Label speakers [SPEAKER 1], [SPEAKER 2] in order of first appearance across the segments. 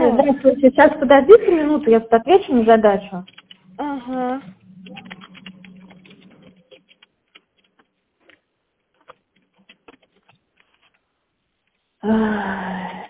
[SPEAKER 1] Здравствуйте. Сейчас подождите минуту, я тут отвечу на задачу.
[SPEAKER 2] Ага.
[SPEAKER 1] Ай.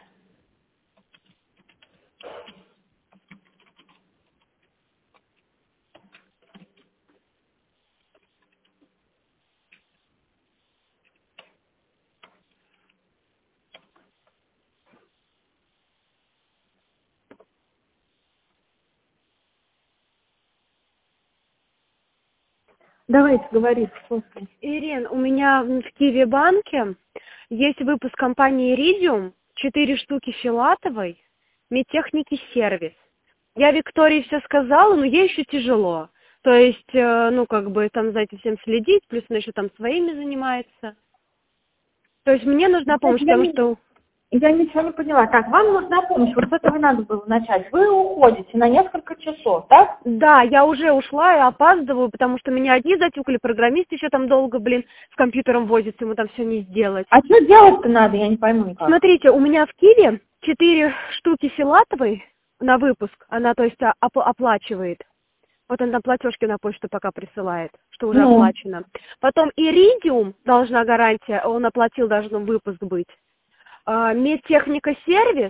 [SPEAKER 1] Давайте, говорите, слушай.
[SPEAKER 2] Ирин, у меня в Киеве банке есть выпуск компании Iridium, 4 штуки Филатовой, медтехники сервис. Я Виктории все сказала, но ей еще тяжело. То есть, ну, как бы там за этим всем следить, плюс она еще там своими занимается. То есть мне нужна помощь, потому что...
[SPEAKER 1] Я ничего не поняла. Так, вам нужна помощь, вот с этого надо было начать. Вы уходите на несколько часов, так?
[SPEAKER 2] Да, я уже ушла и опаздываю, потому что меня одни затюкали, программист еще там долго, с компьютером возится, ему там все не сделать.
[SPEAKER 1] А что делать-то надо, я не пойму никак.
[SPEAKER 2] Смотрите, у меня в Киеве 4 штуки Филатовой на выпуск, она, то есть, оплачивает. Вот она платежки на почту пока присылает, что уже оплачено. Потом Iridium должна гарантия, он оплатил, должен выпуск быть. Медтехника сервис,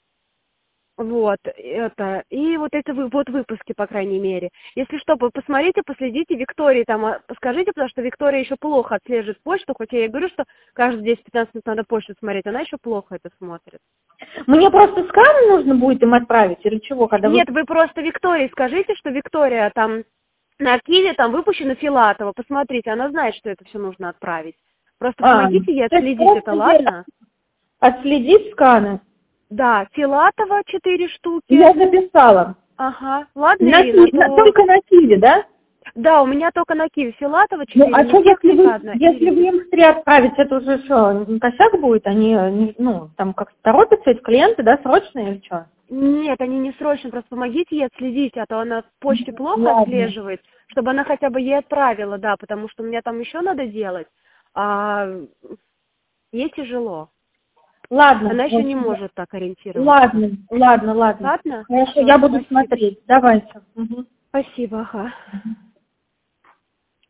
[SPEAKER 2] вот, это, и вот эти вот выпуски, по крайней мере. Если что, посмотрите, последите, Виктории там, скажите, потому что Виктория еще плохо отслеживает почту, хоть я ей говорю, что каждые 10-15 минут надо почту смотреть, она еще плохо это смотрит.
[SPEAKER 1] Мне просто скан нужно будет им отправить или чего? Когда
[SPEAKER 2] Нет, вы просто Виктории скажите, что Виктория там на Киеве там выпущена Филатова, посмотрите, она знает, что это все нужно отправить. Просто помогите ей отследить это, ладно?
[SPEAKER 1] Отследить сканы?
[SPEAKER 2] Да, Филатова 4 штуки.
[SPEAKER 1] Я записала.
[SPEAKER 2] Ага, ладно, Ирина,
[SPEAKER 1] только на Киеве, да?
[SPEAKER 2] Да, у меня только на Киеве Филатова 4.
[SPEAKER 1] Ну, а что, если вы им быстрее отправить, это уже что, косяк будет? Они, ну, там как торопятся эти клиенты, да, срочные или что?
[SPEAKER 2] Нет, они не срочно, просто помогите ей отследить, а то она в почте плохо отслеживает, чтобы она хотя бы ей отправила, да, потому что у меня там еще надо делать, а ей тяжело.
[SPEAKER 1] Ладно.
[SPEAKER 2] Она еще не может так ориентироваться.
[SPEAKER 1] Ладно.
[SPEAKER 2] Ладно?
[SPEAKER 1] Хорошо, я буду смотреть. Давайте.
[SPEAKER 2] Спасибо, ага.